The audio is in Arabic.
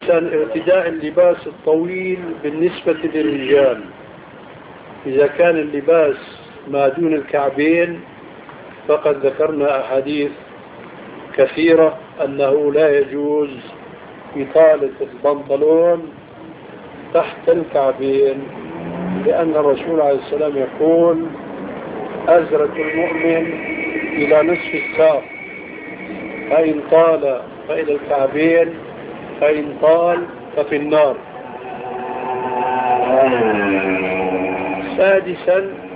ارتداء اللباس الطويل بالنسبة للرجال، إذا كان اللباس ما دون الكعبين فقد ذكرنا أحاديث كثيرة أنه لا يجوز إطالة البنطلون تحت الكعبين، لأن الرسول عليه السلام يقول: أزرة المؤمن إلى نصف الساق، فإن طال فإلى الكعبين، فإن طال ففي النار. سادسا